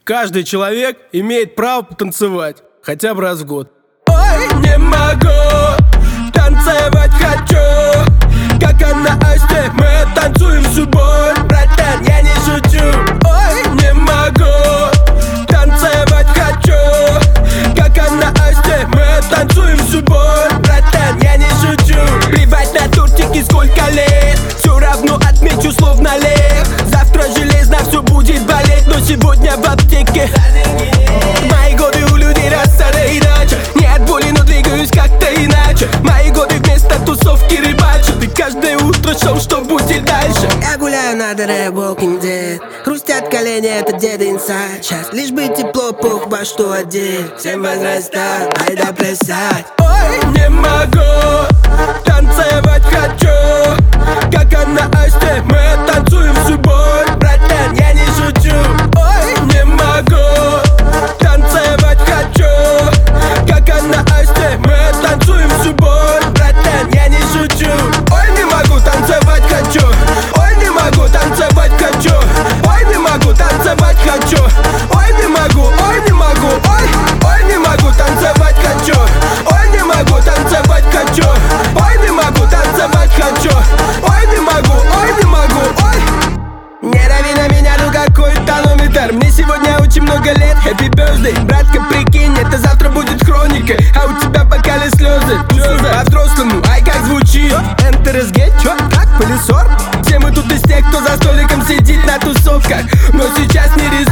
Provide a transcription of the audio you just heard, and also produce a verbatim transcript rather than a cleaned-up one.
Каждый человек имеет право потанцевать хотя бы раз в год. Ой, не могу, танцевать хочу, как на Асте, мы танцуем всю боль. Братан, я не шучу. Ой, не могу, танцевать хочу, как на Асте, мы танцуем всю боль. Братан, я не шучу. Плевать на тортики сколько лет, все равно отмечу словно лев. Завтра железно все будет болеть, но сегодня в аптеке. Мои годы у людей рассада иначе, не от боли, но двигаюсь как-то иначе. Мои годы вместо тусовки рыбачат, и каждое утро шоу, что будет дальше. Я гуляю на дыре, Walking Dead. Хрустят колени, это деды инсайд. Сейчас лишь бы тепло, пух во что одеть. Всем возрастам, айда плясать. Ой, не могу, танцевать хочу, как на Асте, мы танцуем всю боль. Братан, я не шучу. Ой, не могу, танцевать хочу, как на Асте, мы танцуем всю боль. Братан, я не шучу. Ой, не могу, танцевать хочу. Ой, не могу, танцевать хочу. Ой, не могу, танцевать хочу. Ой, не могу, ой, не могу, ой, ой, не могу, танцевать хочу. Ой, не могу, танцевать хочу. Ой, не могу, танцевать хочу. Ой, не могу, ой, не могу, ой. Не дави на меня, ну какой тонометр. Мне сегодня очень много лет, happy birthday. Братка, прикинь, это завтра будет хроника, а у тебя в бокале слезы. По-взрослому, ай как звучит. эн тэ эр эс гэ, чё, как, пылесор? Все мы тут из тех, кто за столиком сидит на тусовках, но сейчас не резон.